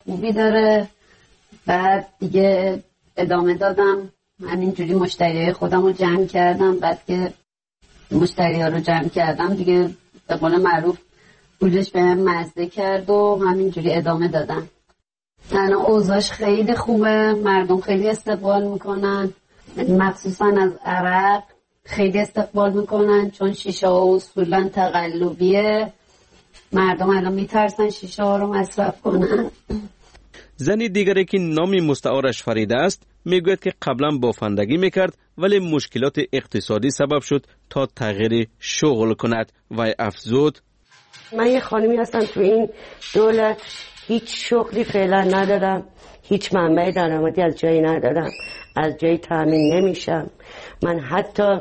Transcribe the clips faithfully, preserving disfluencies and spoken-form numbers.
خوبی داره. بعد دیگه ادامه دادم، همینجوری مشتریای خودم رو جمع کردم. بعد که مشتری ها رو جمع کردم دیگه به قول معروف پولش به من مزده کرد و همینجوری ادامه دادم. تنها اوضاعش خیلی خوبه، مردم خیلی استقبال میکنن، مخصوصا از عرق خیلی استقبال میکنن چون شیشه ها اصولا تقلبیه، مردم الان میترسن شیشه ها رو مصرف کنن. زنی دیگری که نام مستعارش فریده است میگوید که قبلا بافندگی میکرد ولی مشکلات اقتصادی سبب شد تا تغییر شغل کند و افزود: من یه خانمی هستم تو این دولت، هیچ شغلی فعلا ندارم، هیچ منبع درآمدی از جایی ندارم، از جایی تامین نمیشم. من حتی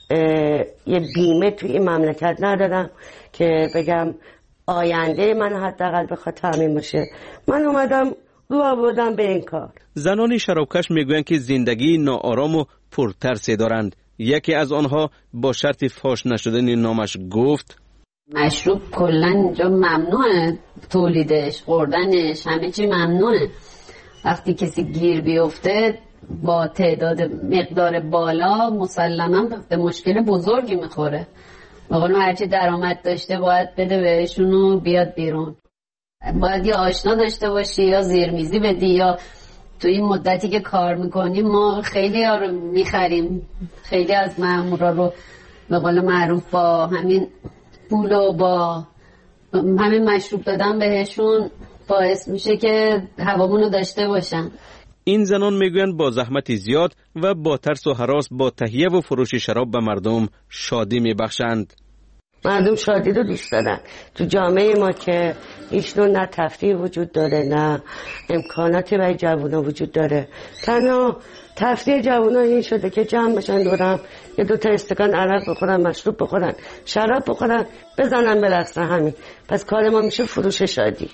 یه بیمه توی این مملکت ندارم که بگم آینده من حداقل بخواد تامین بشه. من اومدم رو آوردم به این کار. زنان شرابکش میگویند که زندگی ناآرام و پرترسی دارند. یکی از آنها با شرط فاش نشدن نامش گفت: مشروب کلا اینجا ممنوعه، تولیدش، خوردنش، همه چی ممنوعه. وقتی کسی گیر بیفته با تعداد مقدار بالا مسلما به مشکل بزرگی میخوره. واقعا هرچی درآمد داشته باید بده بهشون و بیاد بیرون. باید یا آشنا داشته باشی یا زیرمیزی بدی، یا تو این مدتی که کار میکنیم ما خیلی ها رو میخریم، خیلی از مامورا رو به قول معروف با همین پول و با همین مشروب دادن بهشون باعث میشه که هوامون رو داشته باشن. این زنان میگویند با زحمت زیاد و با ترس و هراس با تهیه و فروش شراب به مردم شادی میبخشند. مردم شادی رو دوست دارن. تو جامعه ما که هیچ نوع نه تفریح وجود داره نه امکاناتی برای جوونا وجود داره، تنها تفریح جوونا این شده که جمع بشن دورم یه دوتا استکان عرق بخورن، مشروب بخورن، شراب بخورن، بزنن برقصن. همین پس کار ما میشه فروش شادی.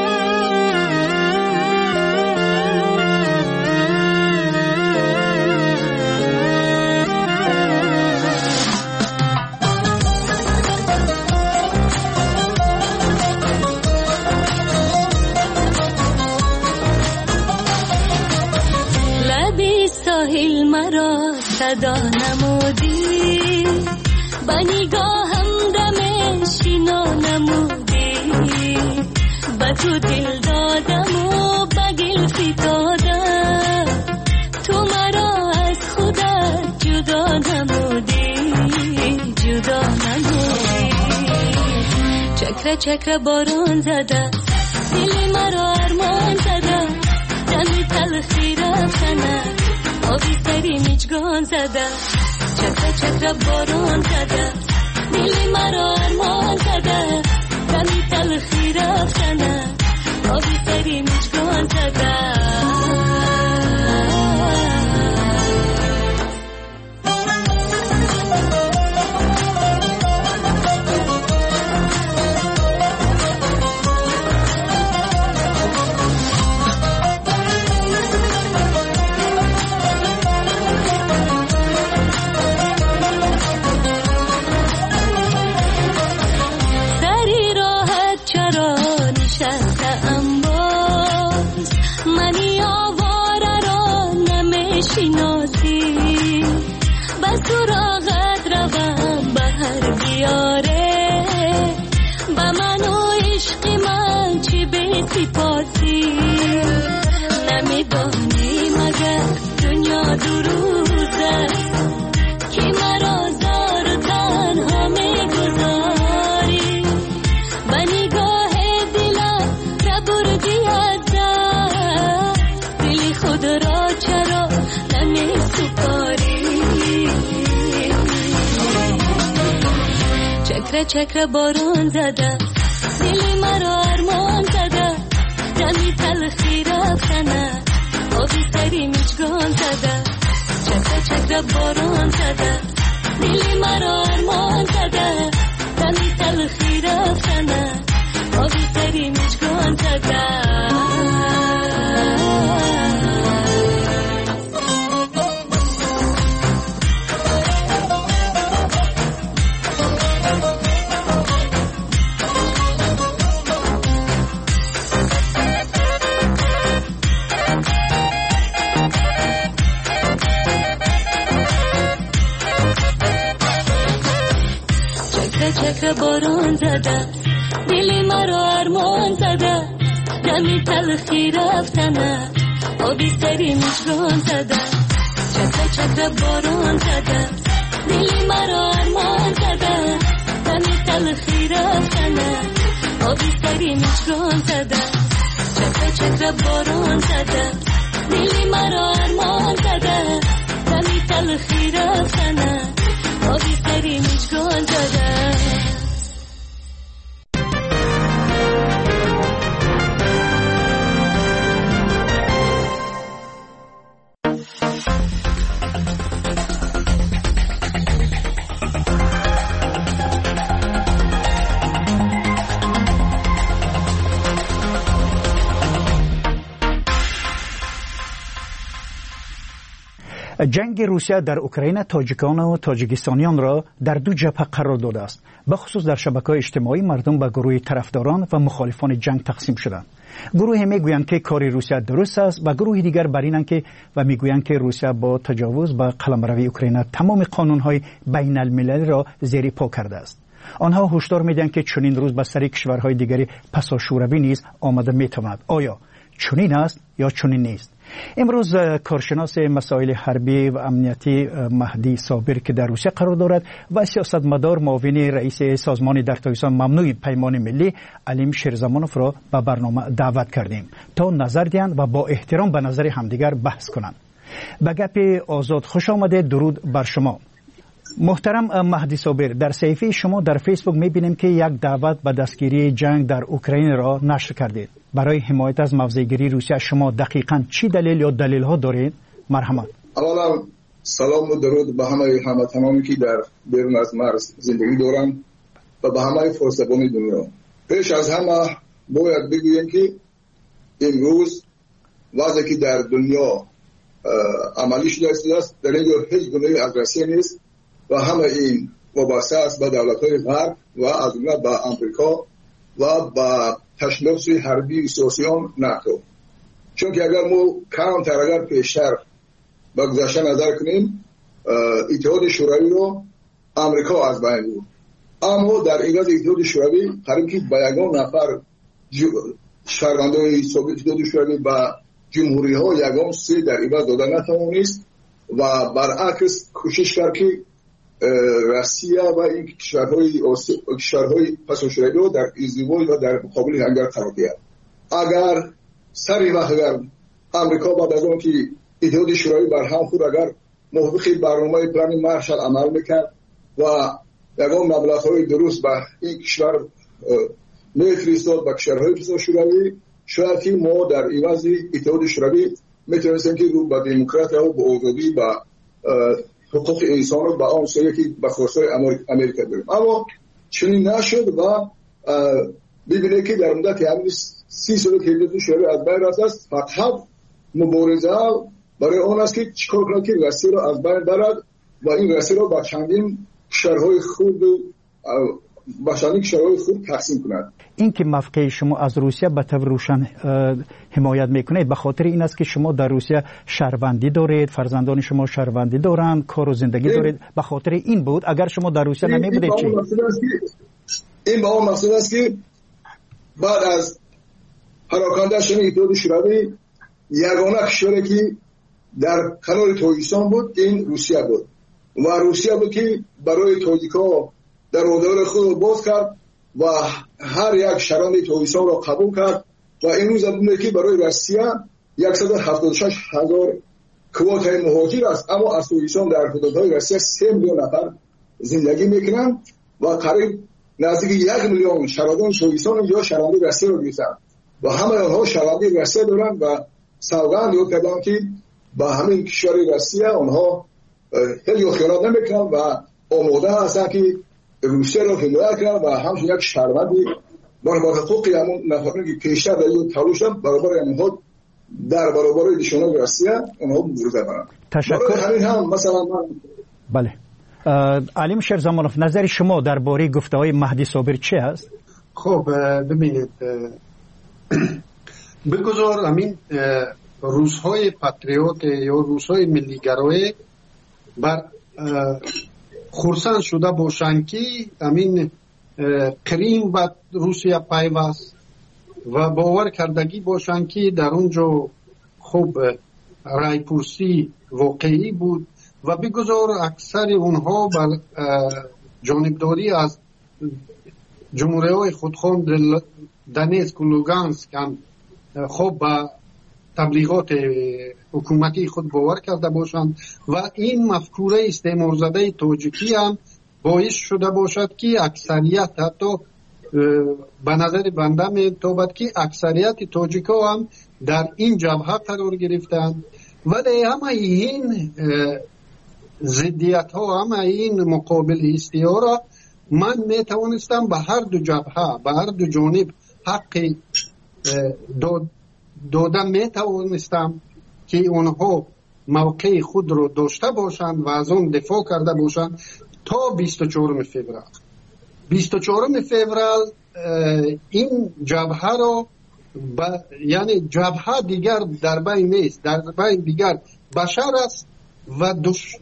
ساحل مرا صدا نمودی، با نگاهم دم شینا نمودی، با تو دل دادم و با گل فتادم، تو مرا از خودت جدا نمودی، جدا نمودی. چکره چکره باران زده، دل مرا ارمان زده، دمی تلخی رفتنه، آبی سری میچگان زده، چکره چکره باران زده، دل مرا ارمان زده، دمی تلخی رفتنه، آبی سری میچگان زده. نمیدانی مگر دنیا دروزه که مرا زار و تنها میگذاری، با نگاه دلم را بردی از دست، دل خود را چرا نمیسپاری. چکره چکره باران زده، دل مرا ارمان زده، دمی تلخی رفتنه، آبی سری میچگان زده، چکره چکره باران زده، دل مرا ارمان زده، دمی تلخی رفتنه، آبی سری میچگان زده. چک باران زده دل مرا ارمان زده دمی تلخی رفتنه آبی سری مشگان زده چک چک باران زده دل مرا ارمان زده دمی تلخی رفتنه آبی سری مشگان زده چک چک باران زده دل مرا ارمان زده دمی تلخی رفتنه آبی سری مشگان زده جنگ روسیه در اوکراین تاجیکان و تاجیکستانیان را در دو جبهه قرار داده است. به خصوص در شبکه‌های اجتماعی مردم به گروه طرفداران و مخالفان جنگ تقسیم شدند. گروه میگویند که کار روسیه درست است و گروه دیگر بر اینند که و میگویند که روسیه با تجاوز به قلمروی اوکراین تمام قانون‌های بین المللی را زیر پا کرده است. آنها هشدار میدهند که چنین روز به سر کشورهای دیگری پسا شوروی نیز آمده میتواند. آیا چنین است یا چنین نیست؟ امروز کارشناس مسائل حربی و امنیتی مهدی صابر که در روسیه قرار دارد و سیاستمدار معاون رئیس سازمان در تایوان ممنوع پیمان ملی علیم شیرزمانوف را به برنامه دعوت کردیم تا نظر دهند و با احترام به نظر همدیگر بحث کنند. به گپ آزاد خوش آمده، درود بر شما. محترم مهدی صابر، در صفحه شما در فیسبوک می‌بینیم که یک دعوت به دستگیری جنگ در اوکراین را نشر کردید. برای حمایت از موضع‌گیری روسیه شما دقیقاً چی دلیل یا دلیل‌ها دارید؟ مرحمت. اولا سلام و درود به همه همه تمامی که در بیرون از مرز زندگی دارند و به همه فرسگان دنیا. پیش از همه باید بگویم که امروز وضعی که در دنیا عملی شده است در اینجا هیچ گونه اگرسیون نیست و همه این وابسته است به دولت‌های غرب و از جمله به آمریکا و به تشنفس حربی سیاسیون ناتو. چون که اگر ما کمتر اگر پیشتر به گذشته نظر کنیم اتحاد شوروی رو آمریکا از بین بود، اما در این وضع اتحاد شوروی قریب که به یگان نفر شهروندان اتحاد شوروی به جمهوری ها یگان سه در این وضع دادن نتوانست و برعکس کوشش کرد که روسیه و این کشورهای کشورهای پسا شوروی رو در ازدواج و در مقابل همدیگر قرار دهد. اگر سری وقت اگر آمریکا بعد از آن که اتحاد شوروی برهم خورد اگر موافق برنامه پلان مارشال عمل میکرد و یگان مبلغ‌های درست به این کشور میفرستاد به کشورهای پسا شوروی، شاید که ما در این وضع اتحاد شوروی میتونستیم که رو به دموکراسی و به آزادی به حقوق انسان رو به آن سوی که به خواستای امریکا داریم، اما چنین نشد و ببینه که در مدت همین سی سال که اتحاد شوروی از بین رفته است فقط مبارزه برای آن است که چیکار کند که روسیه را از بین برد و این روسیه را به چندین کشورهای خرد به چندین کشورهای خرد تقسیم کند. این که موقع شما از روسیه به طور روشن حمایت میکنید به خاطر این است که شما در روسیه شهروندی دارید، فرزندان شما شهروندی دارند، کار و زندگی دارید، به خاطر این بود؟ اگر شما در روسیه نمی بودید چی؟ این با اون مقصد است که بعد از پراکنده شدن اتحاد شوروی یگانه کشوری که در کنار تاجیکستان بود این روسیه بود و روسیه بود که برای تاجیک‌ها در دروازه خود باز کرد و هر یک شهروند تاجیکستان را قبول کرد و امروز می‌بینید که برای روسیه صد و هفتاد و شش هزار کوتای مهاجر است، اما از تاجیکستان در حدودهای روسیه سه میلیون نفر زندگی میکنند و قریب نزدیک یک میلیون شهروندان تاجیکستان یا شهروند روسیه را گرفتند و همه آنها شهروندی روسیه دارند و سوگند داد کردند که با همین کشور روسیه آنها هیچ خیانت نمیکنند و آماده هستند که روسیه را حمایت کنند و همچنین یک شهروندی برابر حقوق همون نفرانی که پیشتر در این تلاش داشتند برابر آنها در برابر دشمنان روسیه آنها مبارزه کنند. تشکر. همین هم مثلا من بله. علیم شیرزمانوف، نظر شما درباره گفته‌های مهدی صابر چه است؟ خب ببینید بگذار همین روس‌های پاتریوت یا روس‌های ملی‌گرای بر خرسند شده باشند که همین کریم و روسیه پیوست و باور کردگی باشند که در اونجا خوب رایپرسی واقعی بود و بگذار اکثر اونها بر جانبداری از جمهوری‌های خودخواه دنیسک و لوگانسک هم خوب با تبلیغات حکومتی خود باور کرده باشند و این مفکوره استعمار زده تاجیکی هم باعث شده باشد که اکثریت حتی به نظر بنده میتابد که اکثریت تاجیک ها هم در این جبهه قرار گرفتند ولی همه این ضدیت ها همه این مقابل استیعا را من میتوانستم به هر دو جبهه به هر دو جانب حق دادن میتوانستم که اونها موقع خود رو داشته باشند و از اون دفاع کرده باشند تا بیست و چهارم فوریه. بیست و چهارم فوریه این جبهه رو با یعنی جبهه دیگر در بین نیست، در بین دیگر بشر است و دش...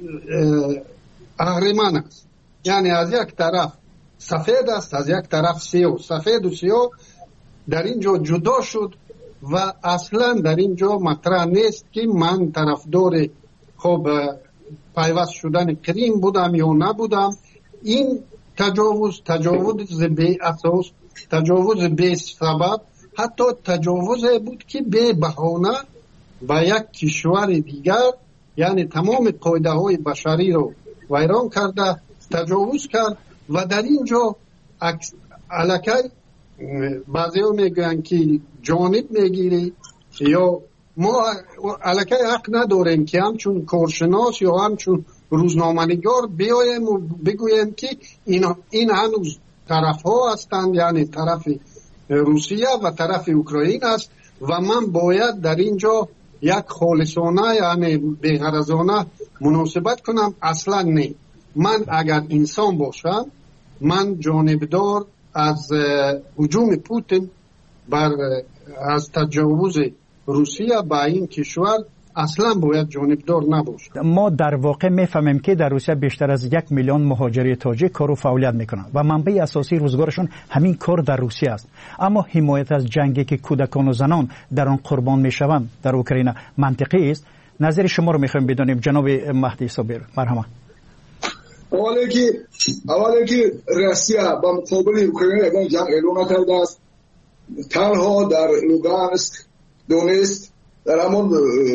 اهرمن است. یعنی از یک طرف سفید است، از یک طرف سیاه. سفید و سیاه در اینجا جدا شد و اصلا در اینجا مطرح نیست که من طرفدار خب پیوست شدن کریم بودم یا نبودم. این تجاوز تجاوز به اساس، تجاوز به سبب، حتی تجاوز بود که به بهانه با یک کشور دیگر یعنی تمام قاعده های بشری رو ویران کرده تجاوز کرد و در اینجا الکی بعضی ها میگن که جانب میگیری یا ما الکی حق نداریم که همچون کارشناس یا همچون روزنامه‌نگار بیایم و بگویم که این, این هنوز طرف ها هستند، یعنی طرف روسیه و طرف اوکراین است و من باید در اینجا یک خالصانه یعنی بی‌غرضانه مناسبت کنم. اصلا نه. من اگر انسان باشم من جانبدار از هجوم پوتین بر از تجاوز روسیه به این کشور اصلا باید جانبدار نباشه. ما در واقع میفهمیم که در روسیه بیشتر از یک میلیون مهاجر تاجیک کار و فعالیت میکنند و منبع اساسی روزگارشون همین کار در روسیه است. اما حمایت از جنگی که کودکان و زنان در آن قربان میشوند در اوکراین منطقی است. نظر شما رو میخوایم بدانیم جناب مهدی صابر. مرحبا. اولی که اولی که روسیه با مقابل اوکراین اگر جنگ اعلام کرده است، تنها در لوگانسک، دونیتسک در همون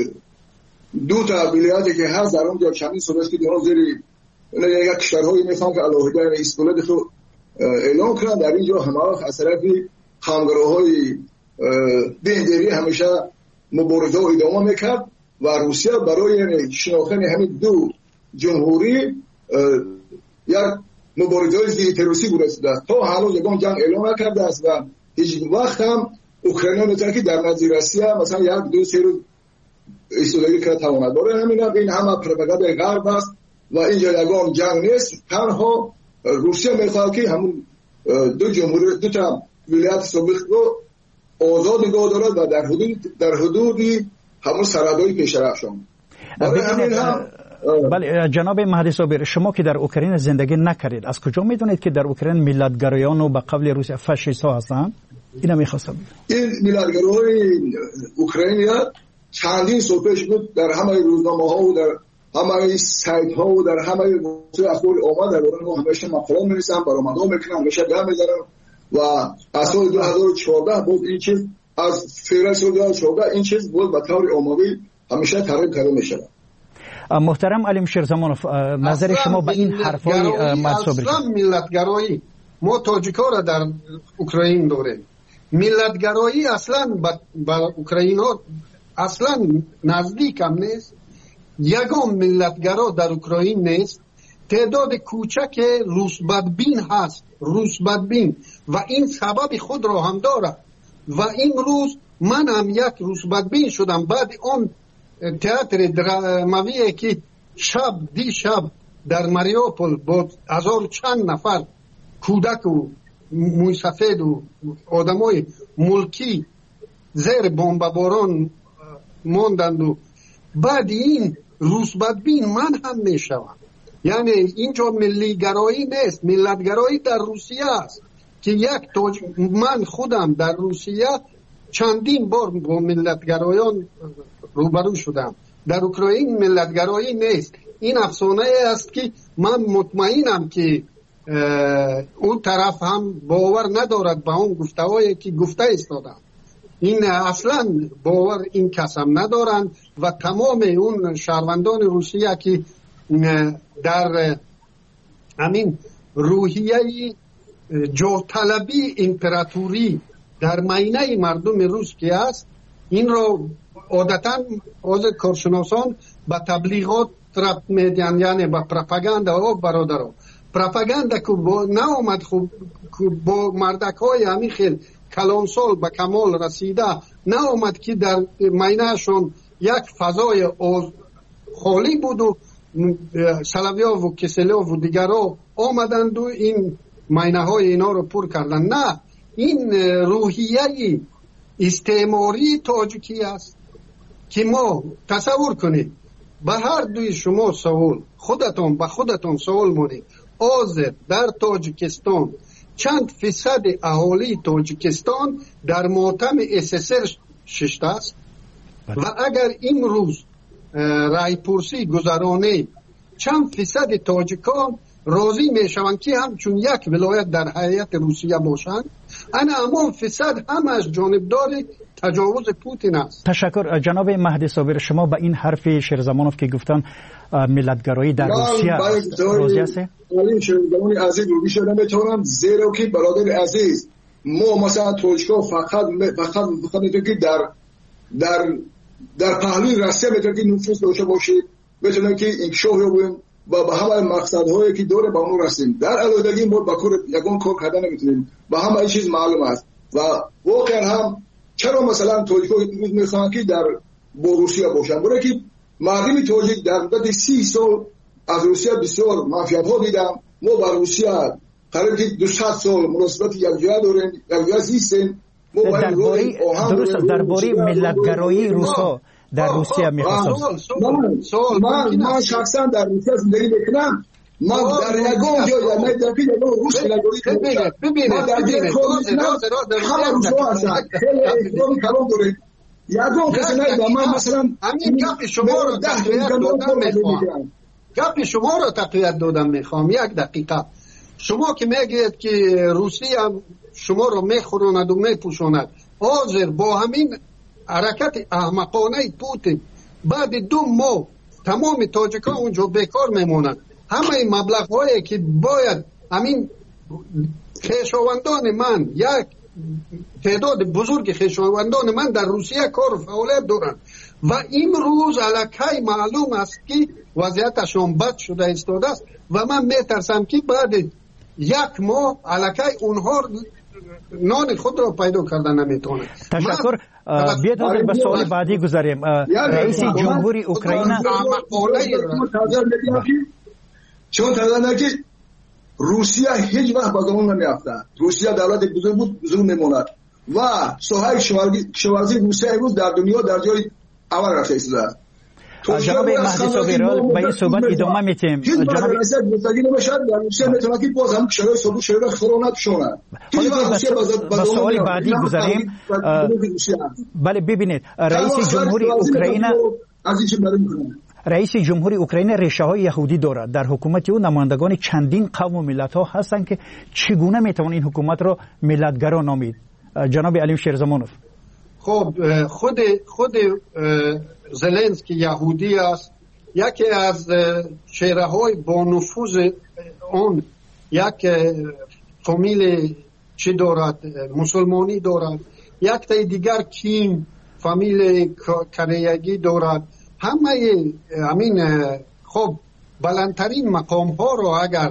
دو تا ولایتی که هست در اونجا چندین سال که دیگه زیر یک کشورهایی میخوان که علاوه استقلال خود اعلام کنند، در اینجا همه از طرف همگراهای دیندری همیشه مبارزه و ادامه میکرد و روسیه برای شناختن همین دو جمهوری یک مبارزه ضد تروریستی گرفته است. تا هنوز یگان جنگ اعلام نکرده است و هیچ وقت هم اوکراین میتونه که در نزد روسیه مثلا یک دو سه روز ایستادگی کرده تواند. برای همین این همه پروپاگاندای غرب است و اینجا یگان جنگ نیست. تنها روسیه میخواد که همون دو جمهوری دو تا ولایت سابق رو آزاد نگاه دارد و در حدود در حدودی همون سرحدهای پیشرفشان. برای همین هم بله جناب مهدی صابر، شما که در اوکراین زندگی نکردید از کجا میدونید که در اوکراین ملتگرایان و به قبل روسیه فاشیست ها هستند؟ اینا میخواستم این ملتگرای اوکراینیا چندین سال پیش بود در همه روزنامه ها و در همه سایت ها و در همه اخبار آمد در اون همیشه مقاله می‌نویسن، برآمدها میکنن، همیشه گام میزنن و از سال دو هزار و چهارده بود این چیز از فوریه سال دو هزار و چهارده این چیز بود به طور عمومی همیشه ترغیب کرده میشه. محترم علیم شیرزمانوف، نظر شما به این حرفای مهدی صابر؟ اصلا ملتگرایی ما تاجیک‌ها را در اوکراین داریم. ملتگرایی اصلا با اوکراین ها اصلا نزدیک هم نیست. یگان ملتگرا در اوکراین نیست. تعداد کوچک روس بدبین هست، روس بدبین، و این سبب خود را هم دارد و این روز من هم یک روس بدبین شدم بعد اون تئاتر درامایی که شب دی شب در ماریوپول با هزار چند نفر کودک و موی سفید و آدمای ملکی زیر بمباران ماندند و بعد این روس بدبین من هم میشوم. یعنی اینجا ملی گرایی نیست، ملت گرایی در روسیه است. که یک توج... من خودم در روسیه چندین بار با ملتگرایان روبرو شدم. در اوکراین ملتگرایی نیست. این افسانه است که من مطمئنم که اون طرف هم باور ندارد به اون گفته‌هایی که گفته ایستادم. این اصلا باور این کسم ندارند و تمام اون شهروندان روسیه که در همین روحیه جاه طلبی امپراتوری در مینه مردم روس که است، این را عادتا از کارشناسان به تبلیغات ربط میدن، یعنی به پروپاگاندا و برادرها. پروپاگاندا که با نامد خوب با مردک های همین خیل کلانسال به کمال رسیده نامد که در مینه شون یک فضای خالی بود و سلاویا و کسلیا و دیگرها آمدند و این مینه های اینا رو پر کردن. نه، این روحیه استعماری تاجیکی است که ما تصور کنید به هر دوی شما سوال خودتون به خودتون سوال مونید آذر در تاجیکستان چند فیصد اهالی تاجیکستان در ماتم اس اس ار ششته است و اگر این روز رای پرسی گذرانه چند فیصد تاجیکان راضی میشوند که همچون یک ولایت در هیئت روسیه باشند، انا اما فساد همش جانبدار تجاوز پوتین است. تشکر جناب مهدی صابر. شما به این حرف شیرزمانوف که گفتن ملتگرایی در روسیه راضی هستید؟ من شیرزمانی عزیز رو بیشتر نمیتونم، زیرا که برادر عزیز ما مثلا توجکا فقط فقط فقط میتونیم که در در در پهلوی روسیه میتونیم که نفوذ داشته باشید، میتونیم که انکشاف یابیم و به همه مقصدهایی که داره به اون رسیم. در علایدگی ما با کار یگان کار کردن نمیتونیم، به همه چیز معلوم است و واقعا هم چرا مثلا توجیکا میخوان که در با روسیه باشن، برای که مردم توجیک در مدت سی سال از روسیه بسیار منفعت‌ها دیدم. ما با روسیه قریب که دویست سال مناسبت یکجا داریم، یکجا زیستیم. درباره درست درباره ملتگرایی روسا در روسیه میخواستم من من شخصا در روسیه زندگی میکنم. من در یگان جا یا نه در که یگان روس ملتگرایی ببینید ببینید ببینید همه روسا هستن خیلی احترامی کلام داریم. یگان کسی نه من مثلا همین گپ شما رو تقویت دادم میخوام گپ شما رو تقویت دادم میخوام یک دقیقه. شما که میگید که روسیه شما رو میخوراند و میپوشاند، حاضر با همین حرکت احمقانه پوتین بعد دو ماه تمام تاجیکان اونجا بیکار میمونند. همه مبلغ هایی که باید همین خویشاوندان من، یک تعداد بزرگ خویشاوندان من در روسیه کار و فعالیت دارند و این روز الکی معلوم است که وضعیتشون بد شده ایستاده است و من میترسم که بعد یک ماه الکی اونها نان خود را پیدا کردن نمیتونه. تشکر. بیاد به سوال بعدی گذاریم. رئیس جمهوری اوکراین چون تازه که روسیه هیچ وقت به گمان نمیافته. روسیه دولت بزرگ بود، بزرگ میموند و ساحه کشاورزی روسیه امروز در دنیا در جای اول رفته ایستاده. جناب مهدی صابر به این صحبت ادامه میتیم. جناب رئیس مستقیم نمیشد در روسیه میتونه که باز هم کشورهای صبح شهر خورونت شونه. با سوال بعدی گذاریم. بله ببینید رئیس جمهوری اوکراین رئیس جمهوری اوکراین ریشه های یهودی دارد. در حکومت او نمایندگان چندین قوم و ملت ها هستند که چگونه میتوان این حکومت را ملتگرا نامید؟ جناب علی شیرزمانوف. خب خود خود زلنسکی یهودی است. یکی از چهره های با نفوذ اون یک فامیل چی دارد، مسلمانی دارد. یک تا دیگر کیم فامیل کریگی دارد. همه همین خب بلندترین مقام ها رو اگر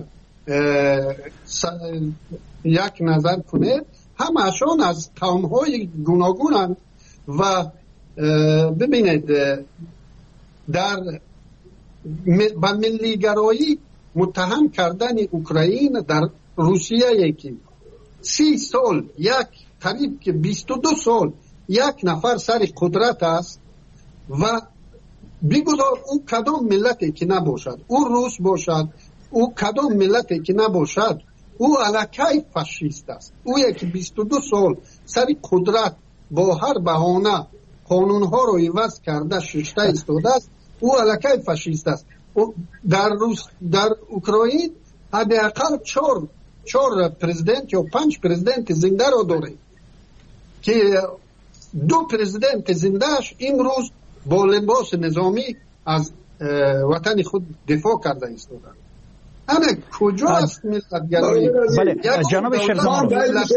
یک نظر کنید همه‌شان از قوم های گوناگونند و ببینید در با ملیگرایی متهم کردن اوکراین در روسیه یکی سی سال یک قریب که بیست و دو سال یک نفر سر قدرت است و بگذار او کدام ملتی که نباشد، او روس باشد، او کدام ملتی که نباشد، او الکی فاشیست است. او یکی بیست و دو سال سر قدرت با هر بهانه قانونها رو عوض کرده ششته ایستاده است. او الکی فاشیست است. در روس در اوکراین حداقل چهار چهار پرزیدنت یا پنج پرزیدنت زنده رو داره که دو پرزیدنت زندهش امروز با لباس نظامی از وطن خود دفاع کرده ایستادند. اما کجا است ملتگرایی؟ بله جناب شیرزمانوف،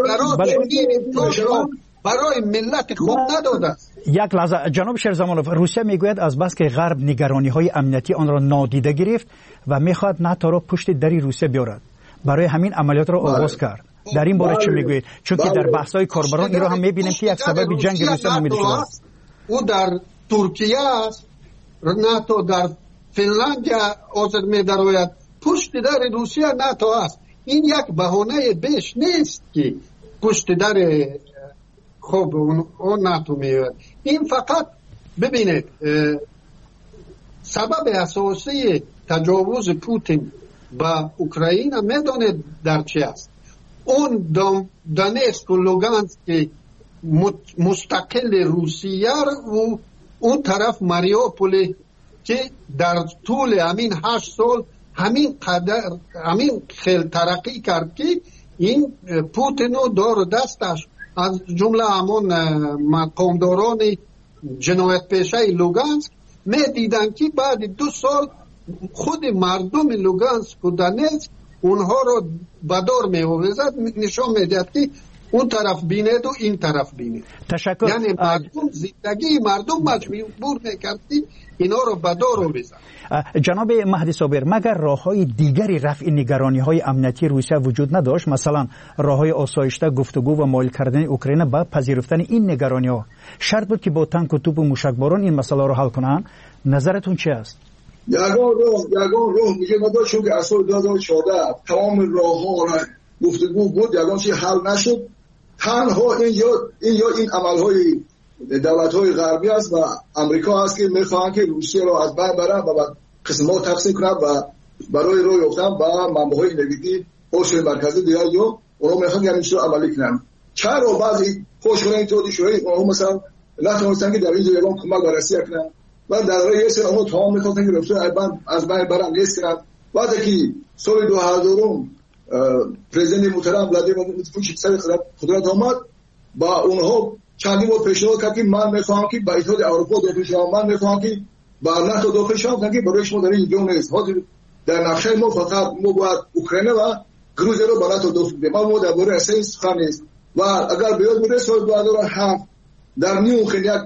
برای ملت خود نداده است. یک لحظه جناب شیرزمانوف، روسیه میگوید از بس که غرب نگرانی های امنیتی آن را نادیده گرفت و میخواد ناتو را پشت دری روسیه بیارد، برای همین عملیات را آغاز کرد. در این باره چه میگویید؟ چون که در بحث های کاربران این را هم میبینیم که یک سبب جنگ روسیه نامیده شده است. او در ترکیه است، ناتو در فنلاندیا حاضر می‌دراید، پشت در روسیه ناتو است. این یک بهانه بیش نیست که پشت در خب اون ناتو میاد. این فقط ببینید سبب اساسی تجاوز پوتین با اوکراین میدونید در چی است؟ اون دونتسک و لوگانسک که مستقل روسیه و اون طرف ماریوپول که در طول همین هشت سال همین قدر همین خیل ترقی کرد که این پوتین و دار دستش از جمله همون مقامداران جنایت پیشه لوگانسک می دیدن که بعد دو سال خود مردم لوگانسک و دونتسک اونها رو بدار می آورد، نشان می دهد که اون طرف بینید و این طرف بینید. تشکر. یعنی مردم زندگی مردم مجبور میکرد اینا رو بدار رو بزن. جناب مهدی صابر، مگر راه‌های دیگری رفع نگرانی‌های امنیتی روسیه وجود نداشت؟ مثلا راه‌های آسایشته، گفتگو و مایل کردن اوکراین به پذیرفتن این نگرانی‌ها شرط بود که با تانک و توپ و موشکباران این مسئله رو حل کنن؟ نظرتون چی است؟ یگان راه یگان راه میگه ما چون که اصل دو هزار و چهارده تمام راه‌ها را گفتگو بود، یگان چیز حل نشد. تنها این یا این یا این عمل‌های دولت‌های غربی است و آمریکا است که می‌خواهند که روسیه را از بین برند و قسم‌ها تقسیم کنند و برای روی یافتن با منبع‌های انرژی حوزه مرکزی دیگر یا اونها می‌خواهند که همیشه عملی کنند. چرا بعضی خوش‌خواه توی شوری اونها مثلا نتونستن که در این جریان کمک به روسیه کنند و در راه سر اونها تمام می‌خواستن که روسیه از بین برند نیست کنند. بعد که سال دو هزار پرزیدنت محترم ولادیمیر پوتین سر قدرت آمد با اونها چندین بار پیشنهاد کرد که من میخواهم که با اتحاد اروپا داخل شوم، من میخواهم که با ناتو داخل شوم که برای شما در این جون نیست. حاضر در نقشه ما فقط ما باید اوکراین و گروزیا رو با ناتو داخل بدیم، ما درباره اساس سخن نیست. و اگر بیاد میره سال دو هزار و هفت در نیومخن یک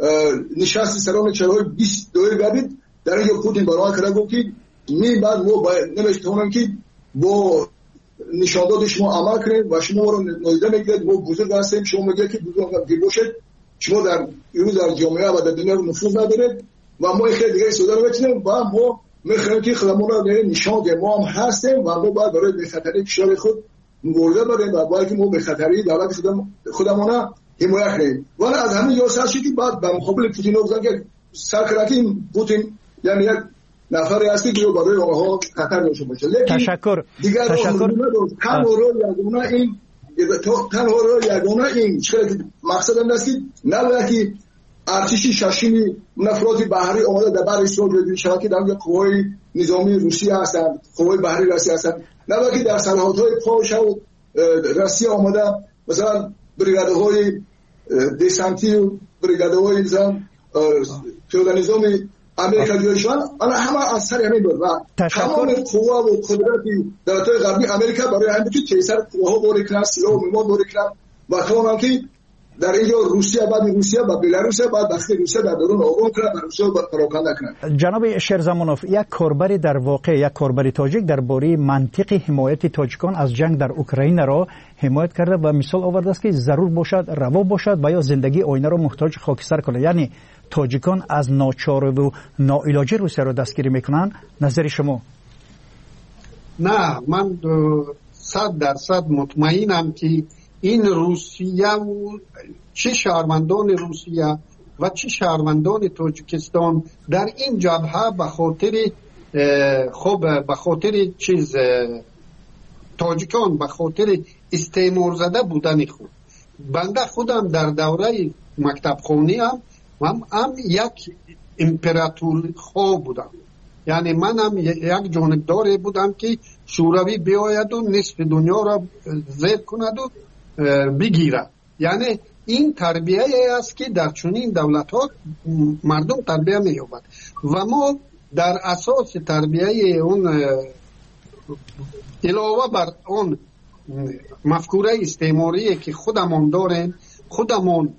نشست سران چهارهای بیست دوره گردید، در اینجا پوتین برای کرده بود که می بعد ما نمیتونم که با نشانداد شما عمل کنید و شما رو نادیده میگیرید. ما بزرگ هستیم، شما میگید که بزرگ باشید، شما در امروز در جامعه و در دنیا نفوذ ندارید و ما خیلی دیگه سودا رو بچینیم و ما میخوایم که خودمون رو نشان دهیم ما هم هستیم و ما باید برای بخطری کشور خود مبارزه بریم و باید که ما بخطری دولت خودمون حمایت کنیم. ولی از همین یاسر شد که بعد به مقابل پوتین گفتن که سرکرکی پوتین یعنی یک نفری هستی که برای آنها خطر داشته باشه. تشکر. دیگر تشکر. تنها رو یگانه این تنها رو یگانه این چه مقصد هم است که نباید که ارتش ششمی نفرات بحری آمده در بر اسرائیل رو شود که در قوای نظامی روسیه هستند، قوای بحری روسیه هستند، نباید که در سرحدهای پارس و روسیه آمده مثلا بریگادهای دسانتی و بریگادهای نظام پیاده نظامی امریکا دیوشان آن همه از سر همین بود و تمام قوا و قدرتی دولت‌های غربی امریکا برای همین که کیسر قواها باری کنند، سلاح و میوان باری کنند و توانند که در اینجا روسیه بعد روسیه و بلاروس بعد داخل روسیه در درون آغام کنند و روسیه رو پراکنده کنند. جناب شیرزمانوف، یک کاربری در واقع یک کاربری تاجیک درباره منطق حمایت تاجیکان از جنگ در اوکراین را حمایت کرده و مثال آورده است که ضرور باشد روا باشد و یا زندگی آینه را محتاج خاکستر کنه، یعنی تاجیکان از ناچار و ناعلاجی روسیه را دستگیری میکنن. نظر شما؟ نه، من صد درصد مطمئنم که این روسیه و چه شهروندان روسیه و چه شهروندان تاجیکستان در این جبهه به خاطر خب به خاطر چیز تاجیکان به خاطر استعمار زده بودن خود. بنده خودم در دوره مکتب خونی هم هم, هم یک امپراتور خواه بودم. یعنی من هم یک جانبدار بودم که شوروی بیاید و نصف دنیا را زیر کند و بگیرد. یعنی این تربیه است که در چنین دولت ها مردم تربیه می یابد و ما در اساس تربیه اون علاوه بر اون مفکوره استعماری که خودمون داریم، خودمون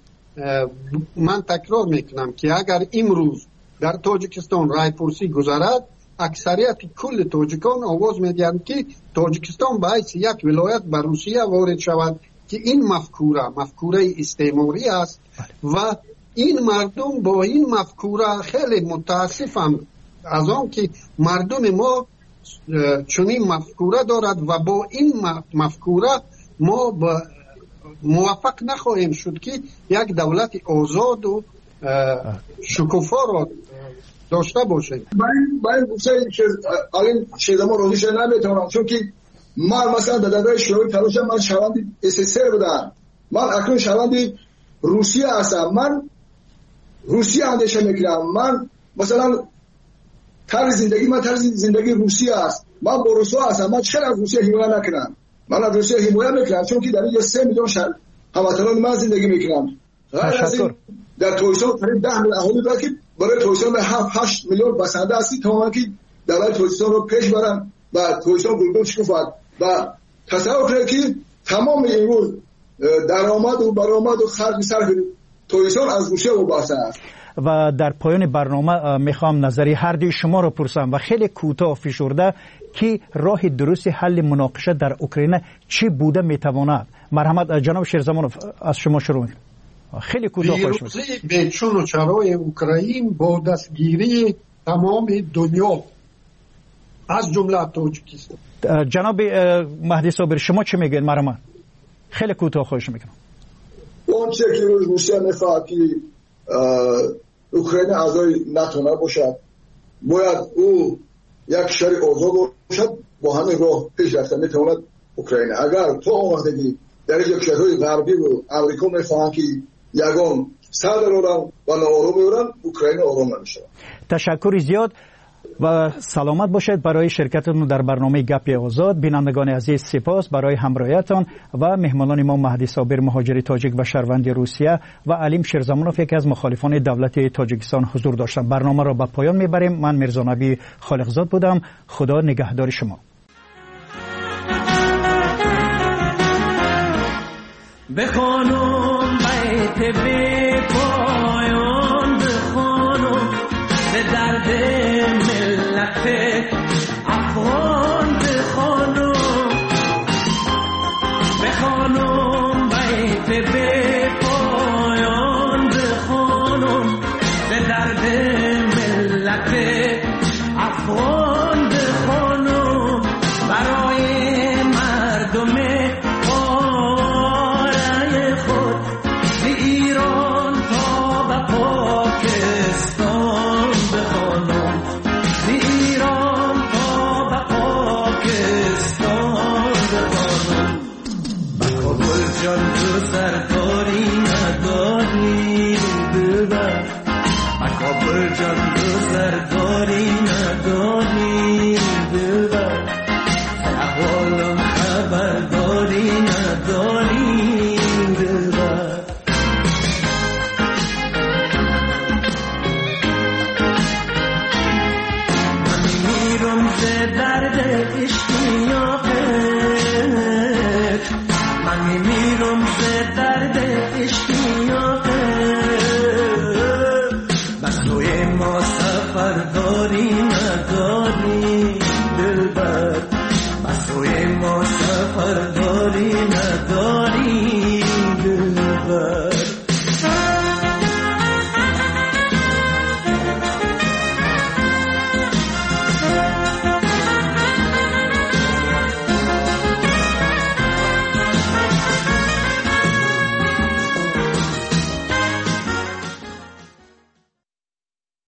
من تکرار میکنم که اگر امروز در تاجیکستان رایپرسی گذرد، اکثریت کل تاجیکان آواز میدهند که تاجیکستان به حیث یک ولایت به روسیه وارد شود، که این مفکوره مفکوره استعماری است و این مردم با این مفکوره خیلی متاسفم از آن که مردم ما چنین مفکوره دارد و با این مفکوره ما با موفق نخواهیم شد که یک دولت آزاد و شکوفا را داشته باشیم. من گفته این چیزا ما روزیش نمیتونم، چون که من مثلا در دوره شوروی تلاشم من شوندی اس اس ار بودم، من اکنون شوندی روسیه هستم، من روسیه اندیشه میکنم، من مثلا طرز زندگی من طرز زندگی روسیه است، من با روسا هستم، من چرا از روسیه حمایت نکنم؟ من از روسیه حمایت میکنم چون که در اینجا سه میلیون شهر هموطنان من زندگی میکنم. غیر از این در تویسان قریب ده میلیون اهالی داره که برای تویسان به هفت هشت میلیون بسنده هستی تا که دولت تویسان رو پیش برن و تویسان گلگل شکوفد و تصور کنید که تمام امروز درآمد و برآمد و خرج صرف تویسان از روسیه وابسته است. و در پایان برنامه میخوام نظری هر دوی شما رو پرسم و خیلی کوتاه فشرده که راه درست حل مناقشه در اوکراین چی بوده میتواند؟ مرحمت جناب شیرزمانوف از شما شروع میکنم. خیلی کوتاه خواهش میکنم. پیروزی به چون و چرای اوکراین با دستگیری تمام دنیا از جمله تاجیکستان. جناب مهدی صابری شما چی میگین مرحمت؟ خیلی کوتاه خواهش میکنم. اون چه که روسیه میخواد که اوکراین اعضای ناتو نباشد، باید او یک شهر آزاد باشد، با همین راه پیش رفته میتواند اوکراین. اگر تو اون وقتی در یک شهرهای غربی و امریکا میخواهند که یگان سر درارن و ناآرام بیارن، اوکراین آرام نمیشه. تشکر زیاد و سلامت باشید برای شرکتتون در برنامه گپ آزاد. بینندگان عزیز سپاس برای همراهیتان و مهمانان ما مهدی صابر مهاجر تاجیک و شهروند روسیه و علیم شیرزمانوف یکی از مخالفان دولت تاجیکستان حضور داشتند. برنامه را به پایان میبریم. من میرزا نبی خالقزاد بودم. خدا نگهدار شما. بخوانم بیت به پایان، بخوانم به درد ملت افغان، بخوانم بخوانم بیت به پایان، بخوانم به درد ملت افغان، بخوانم برای مردم جان تو سرداری نداری دلبر، احوالم خبرداری نداری دلبر. من میرم ز درد اشتیاقت، من میرم ز درد اشتیاقت، بس توی ما سفر